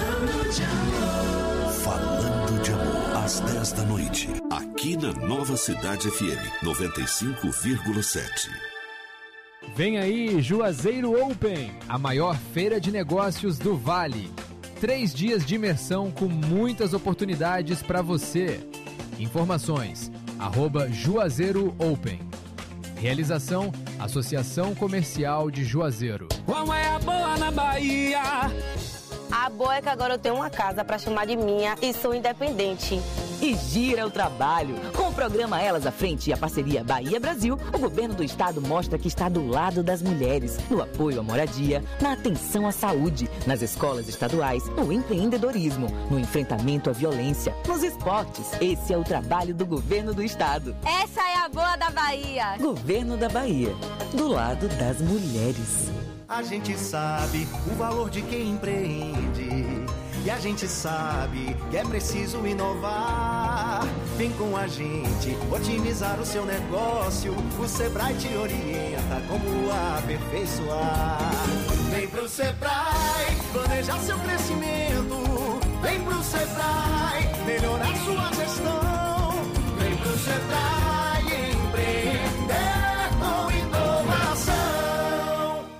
Falando de amor. Às 10 da noite. Aqui na Nova Cidade FM 95,7. Vem aí Juazeiro Open, a maior feira de negócios do Vale. 3 dias de imersão com muitas oportunidades para você. Informações @Juazeiro Open. Realização Associação Comercial de Juazeiro. Qual é a boa na Bahia? A boa é que agora eu tenho uma casa para chamar de minha e sou independente. E gira o trabalho. Com o programa Elas à Frente e a parceria Bahia-Brasil, o governo do estado mostra que está do lado das mulheres, no apoio à moradia, na atenção à saúde, nas escolas estaduais, no empreendedorismo, no enfrentamento à violência, nos esportes. Esse é o trabalho do governo do estado. Essa é a boa da Bahia. Governo da Bahia, do lado das mulheres. A gente sabe o valor de quem empreende. E a gente sabe que é preciso inovar. Vem com a gente otimizar o seu negócio. O Sebrae te orienta como aperfeiçoar. Vem pro Sebrae planejar seu crescimento. Vem pro Sebrae melhorar sua gestão. Vem pro Sebrae empreender com inovação.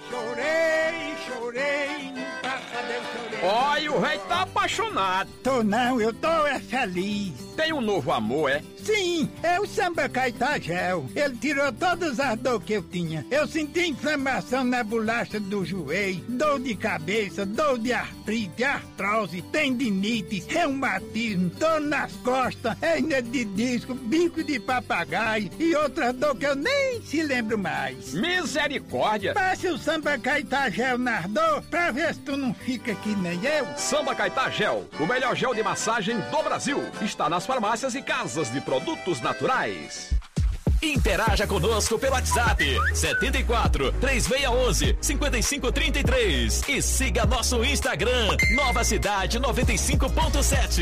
Chorei, Olha, o rei tá apaixonado. Tô não, eu tô feliz. Tem um novo amor, é? Sim, é o Samba Caetagel. Ele tirou todas as dores que eu tinha. Eu senti inflamação na bolacha do joelho, dor de cabeça, dor de artrite, artrose, tendinite, reumatismo, dor nas costas, hernia de disco, bico de papagaio e outras dores que eu nem se lembro mais. Misericórdia! Passe o Samba Caetagel nas dores pra ver se tu não fica que nem eu. Samba Caetagel, o melhor gel de massagem do Brasil. Está nas farmácias e casas de produtos naturais. Interaja conosco pelo WhatsApp 74 3611 5533 e siga nosso Instagram Nova Cidade 95.7.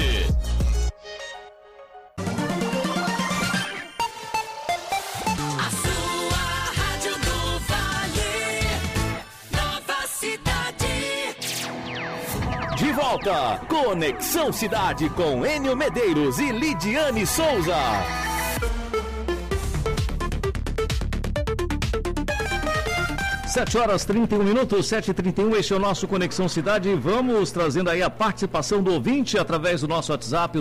A sua rádio do Vale, Nova Cidade. De volta, Conexão Cidade com Enio Medeiros e Lidiane Souza. Sete horas 31 minutos, 7h31, este é o nosso Conexão Cidade. Vamos trazendo aí a participação do ouvinte através do nosso WhatsApp, o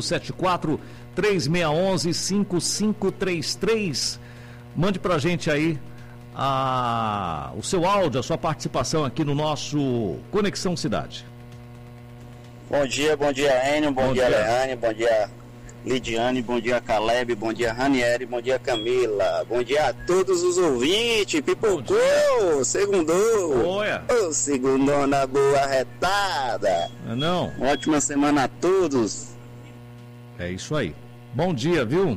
74-3611-5533. Mande pra gente aí o seu áudio, a sua participação aqui no nosso Conexão Cidade. Bom dia Enio, bom dia Leane, bom dia Lidiane, bom dia Caleb, bom dia Ranieri, bom dia Camila, bom dia a todos os ouvintes, pipocou, segundou, o segundou na boa retada. Não. Uma ótima semana a todos. É isso aí. Bom dia, viu?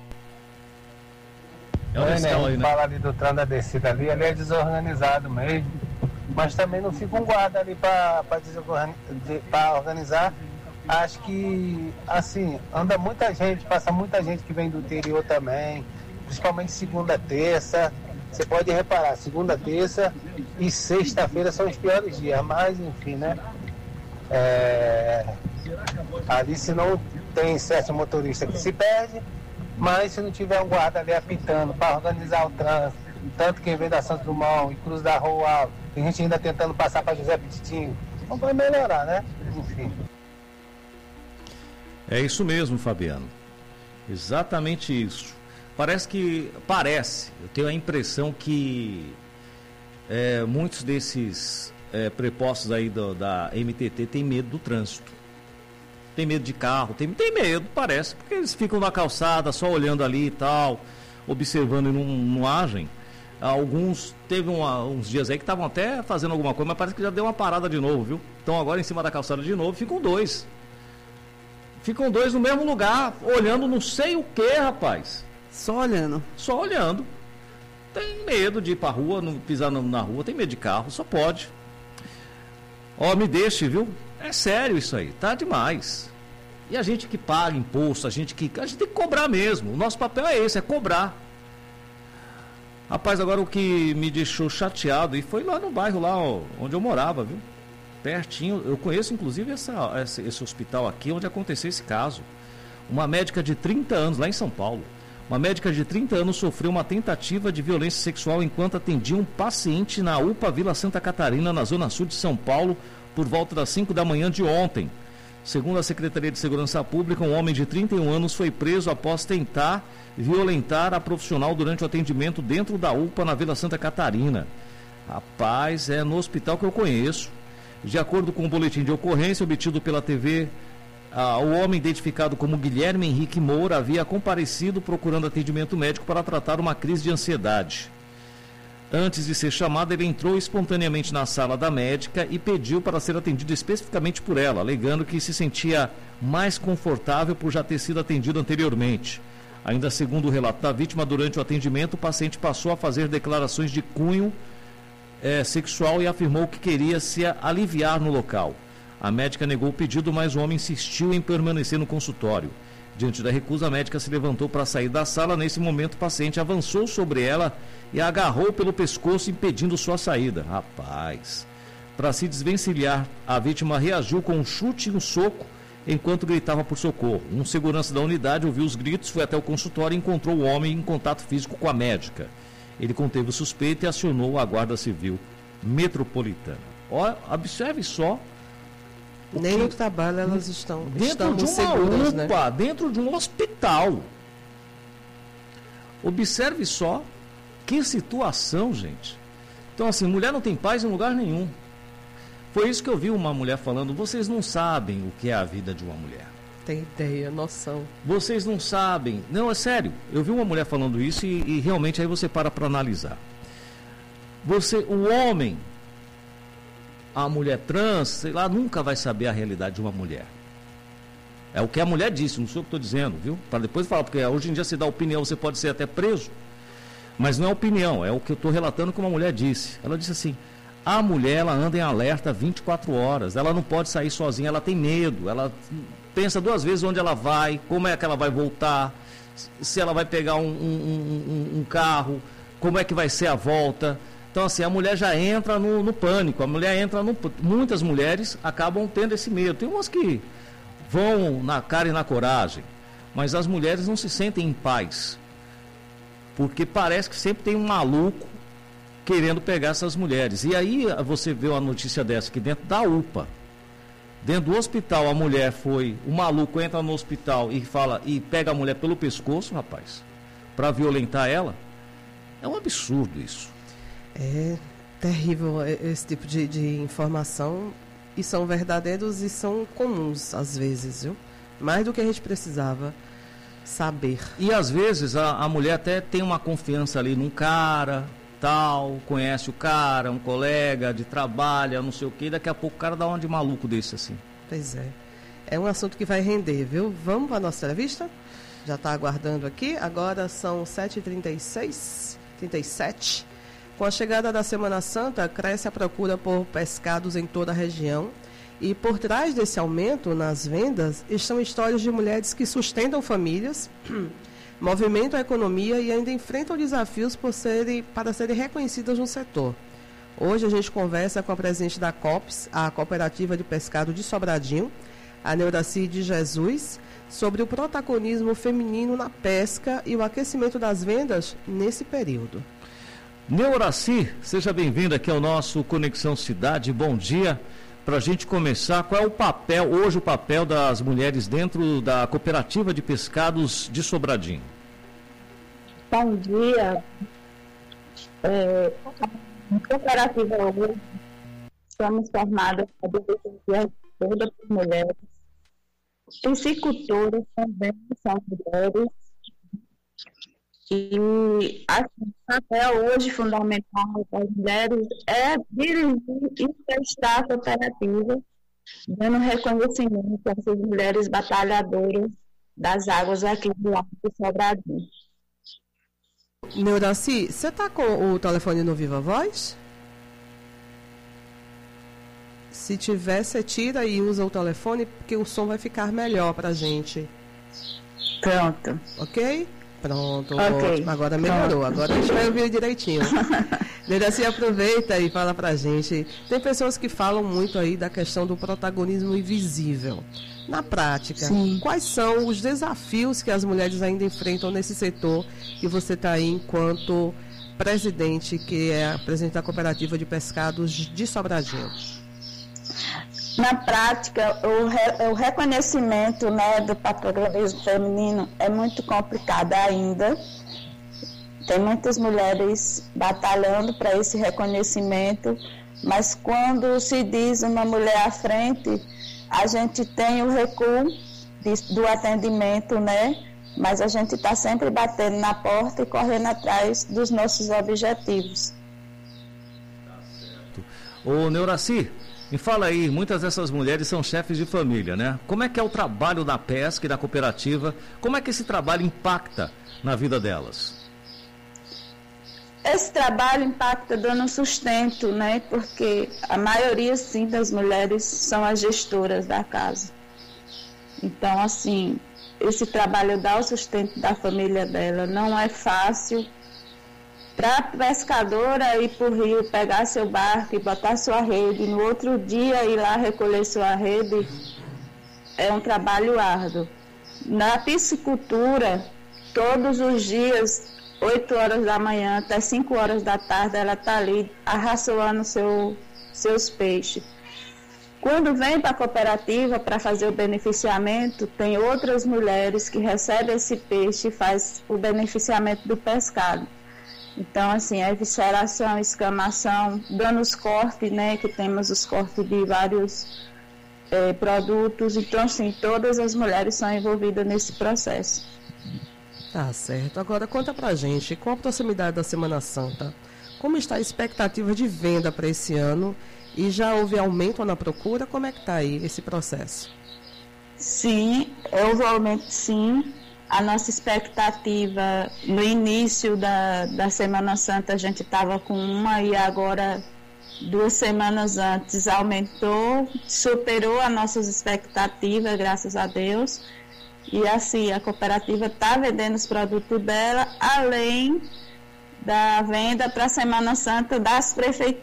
Fala ali do trem da descida ali é desorganizado mesmo, mas também não fica um guarda ali para organizar. Acho que, assim, anda muita gente, passa muita gente que vem do interior também, principalmente segunda, terça. Você pode reparar, segunda, terça e sexta-feira são os piores dias, mas enfim, né? Ali se não tem certo motorista que se perde, mas se não tiver um guarda ali apitando para organizar o trânsito, tanto quem vem da Santos Dumont e Cruz da Rua, tem gente ainda tentando passar para José Petitinho, então vai melhorar, né? Enfim. É isso mesmo, Fabiano. Exatamente isso. Eu tenho a impressão que muitos desses prepostos aí da MTT têm medo do trânsito. Tem medo de carro, tem medo, parece, porque eles ficam na calçada só olhando ali e tal, observando e não agem. Alguns, teve uns dias aí que estavam até fazendo alguma coisa, mas parece que já deu uma parada de novo, viu? Então agora em cima da calçada de novo, ficam dois. Ficam dois no mesmo lugar, olhando não sei o que, rapaz. Só olhando. Só olhando. Tem medo de ir pra rua, não pisar na rua, tem medo de carro, só pode. Me deixe, viu? É sério isso aí, tá demais. E a gente que paga imposto, a gente tem que cobrar mesmo. O nosso papel é esse, é cobrar. Rapaz, agora o que me deixou chateado, e foi lá no bairro, lá onde eu morava, viu? Pertinho, eu conheço inclusive esse hospital aqui onde aconteceu esse caso. Uma médica de 30 anos, lá em São Paulo. Uma médica de 30 anos sofreu uma tentativa de violência sexual enquanto atendia um paciente na UPA Vila Santa Catarina, na zona sul de São Paulo, por volta das 5 da manhã de ontem. Segundo a Secretaria de Segurança Pública, um homem de 31 anos foi preso após tentar violentar a profissional durante o atendimento dentro da UPA na Vila Santa Catarina. Rapaz, é no hospital que eu conheço. De acordo com o boletim de ocorrência obtido pela TV, o homem identificado como Guilherme Henrique Moura havia comparecido procurando atendimento médico para tratar uma crise de ansiedade. Antes de ser chamado, ele entrou espontaneamente na sala da médica e pediu para ser atendido especificamente por ela, alegando que se sentia mais confortável por já ter sido atendido anteriormente. Ainda segundo o relato da vítima, durante o atendimento, o paciente passou a fazer declarações de cunho sexual e afirmou que queria se aliviar no local. A médica negou o pedido, mas o homem insistiu em permanecer no consultório. Diante da recusa, a médica se levantou para sair da sala. Nesse momento, o paciente avançou sobre ela e a agarrou pelo pescoço, impedindo sua saída. Rapaz, para se desvencilhar, a vítima reagiu com um chute e um soco enquanto gritava por socorro. Um segurança da unidade ouviu os gritos, foi até o consultório e encontrou o homem em contato físico com a médica. Ele conteve o suspeito e acionou a Guarda Civil Metropolitana. Observe só. Nem no trabalho elas estão dentro de uma seguras, UPA, né? dentro de um hospital. Observe só que situação, gente. Então, assim, mulher não tem paz em lugar nenhum. Foi isso que eu vi uma mulher falando. Vocês não sabem o que é a vida de uma mulher. Tem ideia, noção. Vocês não sabem. Não, é sério. Eu vi uma mulher falando isso e realmente aí você para analisar. O homem, a mulher trans, sei lá, nunca vai saber a realidade de uma mulher. É o que a mulher disse, não sou eu que estou dizendo, viu? Para depois falar, porque hoje em dia se dá opinião, você pode ser até preso. Mas não é opinião, é o que eu estou relatando que uma mulher disse. Ela disse assim, a mulher, ela anda em alerta 24 horas, ela não pode sair sozinha, ela tem medo, ela pensa duas vezes onde ela vai, como é que ela vai voltar, se ela vai pegar um carro, como é que vai ser a volta. Então, assim, a mulher já entra no pânico, muitas mulheres acabam tendo esse medo. Tem umas que vão na cara e na coragem, mas as mulheres não se sentem em paz, porque parece que sempre tem um maluco querendo pegar essas mulheres. E aí você vê uma notícia dessa aqui dentro da UPA, dentro do hospital, o maluco entra no hospital e pega a mulher pelo pescoço, rapaz, para violentar ela. É um absurdo isso. É terrível esse tipo de informação, e são verdadeiros e são comuns às vezes, viu? Mais do que a gente precisava saber. E às vezes a mulher até tem uma confiança ali num cara, tal, conhece o cara, um colega de trabalho, não sei o que, e daqui a pouco o cara dá uma de maluco desse assim. Pois é. É um assunto que vai render, viu? Vamos para a nossa entrevista? Já está aguardando aqui. Agora são 7h37. Com a chegada da Semana Santa, cresce a procura por pescados em toda a região. E por trás desse aumento nas vendas estão histórias de mulheres que sustentam famílias, movimentam a economia e ainda enfrentam desafios para serem reconhecidas no setor. Hoje a gente conversa com a presidente da COPS, a Cooperativa de Pescado de Sobradinho, a Neuraci de Jesus, sobre o protagonismo feminino na pesca e o aquecimento das vendas nesse período. Neuraci, seja bem-vinda aqui ao nosso Conexão Cidade. Bom dia. Para a gente começar, qual é o papel das mulheres dentro da Cooperativa de Pescados de Sobradinho? Bom dia. A cooperativa hoje, somos formadas por todas as mulheres. Piscicultoras também são mulheres. E assim, o papel hoje fundamental das mulheres é dirigir e prestar a cooperativa, dando reconhecimento a essas mulheres batalhadoras das águas aqui do Lago de Sobradinho. Neuraci, você está com o telefone no Viva Voz? Se tiver, você tira e usa o telefone, porque o som vai ficar melhor para a gente. Pronto. Ok? Pronto, okay. Ótimo. Agora melhorou, agora a gente vai ouvir direitinho. Neuraci, aproveita e fala pra gente. Tem pessoas que falam muito aí da questão do protagonismo invisível. Na prática, sim, quais são os desafios que as mulheres ainda enfrentam nesse setor que você está aí enquanto presidente, que é a presidente da Cooperativa de Pescados de Sobradinho? Na prática, o reconhecimento, né, do protagonismo feminino é muito complicado ainda. Tem muitas mulheres batalhando para esse reconhecimento, mas quando se diz uma mulher à frente, a gente tem o recuo do atendimento, né? Mas a gente está sempre batendo na porta e correndo atrás dos nossos objetivos. Tá certo. Ô, Neuraci, me fala aí, muitas dessas mulheres são chefes de família, né? Como é que é o trabalho da pesca e da cooperativa? Como é que esse trabalho impacta na vida delas? Esse trabalho impacta dando sustento, né? Porque a maioria, sim, das mulheres são as gestoras da casa. Então, assim, esse trabalho dá o sustento da família dela. Não é fácil. Para a pescadora ir para o rio, pegar seu barco e botar sua rede, no outro dia ir lá recolher sua rede, é um trabalho árduo. Na piscicultura, todos os dias, 8 horas da manhã até 5 horas da tarde, ela está ali arraçoando seus peixes. Quando vem para a cooperativa para fazer o beneficiamento, tem outras mulheres que recebem esse peixe e faz o beneficiamento do pescado. Então, assim, a evisceração, escamação, dando os cortes, né, que temos os cortes de vários produtos. Então, assim, todas as mulheres são envolvidas nesse processo. Tá certo. Agora, conta pra gente, com a proximidade da Semana Santa, como está a expectativa de venda para esse ano? E já houve aumento na procura? Como é que está aí esse processo? Sim, houve aumento, sim. A nossa expectativa no início da Semana Santa, a gente estava com uma e agora 2 semanas antes aumentou, superou as nossas expectativas, graças a Deus. E assim, a cooperativa está vendendo os produtos dela, além da venda para a Semana Santa das